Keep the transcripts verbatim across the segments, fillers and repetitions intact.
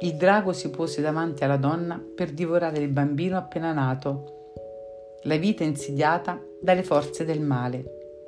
il drago si pose davanti alla donna per divorare il bambino appena nato, la vita insidiata dalle forze del male.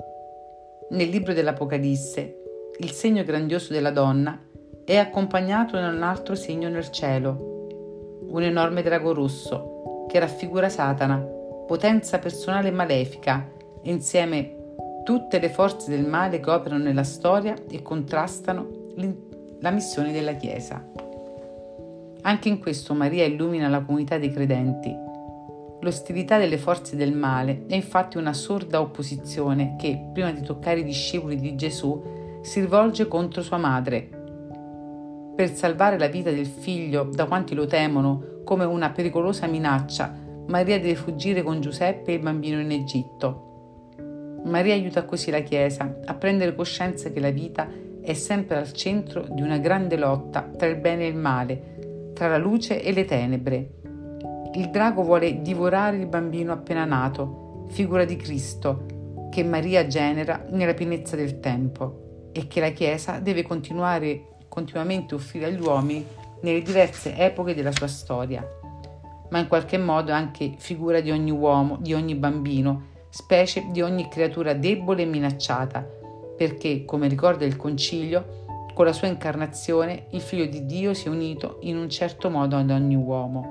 Nel libro dell'Apocalisse, il segno grandioso della donna è accompagnato da un altro segno nel cielo, un enorme drago rosso che raffigura Satana, potenza personale e malefica, e insieme tutte le forze del male che operano nella storia e contrastano la missione della Chiesa. Anche in questo Maria illumina la comunità dei credenti. L'ostilità delle forze del male è infatti una sorda opposizione che, prima di toccare i discepoli di Gesù, si rivolge contro sua madre. Per salvare la vita del figlio da quanti lo temono come una pericolosa minaccia, Maria deve fuggire con Giuseppe e il bambino in Egitto. Maria aiuta così la Chiesa a prendere coscienza che la vita è sempre al centro di una grande lotta tra il bene e il male, tra la luce e le tenebre. Il drago vuole divorare il bambino appena nato, figura di Cristo, che Maria genera nella pienezza del tempo e che la Chiesa deve continuare, continuamente offrire agli uomini nelle diverse epoche della sua storia. Ma in qualche modo è anche figura di ogni uomo, di ogni bambino, specie di ogni creatura debole e minacciata, perché, come ricorda il Concilio, con la sua incarnazione il Figlio di Dio si è unito in un certo modo ad ogni uomo.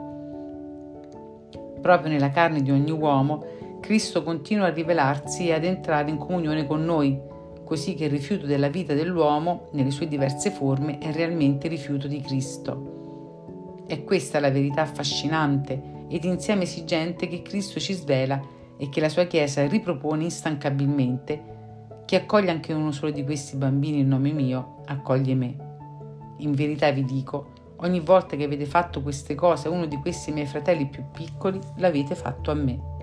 Proprio nella carne di ogni uomo, Cristo continua a rivelarsi e ad entrare in comunione con noi, così che il rifiuto della vita dell'uomo, nelle sue diverse forme, è realmente rifiuto di Cristo. È questa la verità affascinante ed insieme esigente che Cristo ci svela e che la sua Chiesa ripropone instancabilmente. Chi accoglie anche uno solo di questi bambini in nome mio, accoglie me. In verità vi dico, ogni volta che avete fatto queste cose a uno di questi miei fratelli più piccoli, l'avete fatto a me.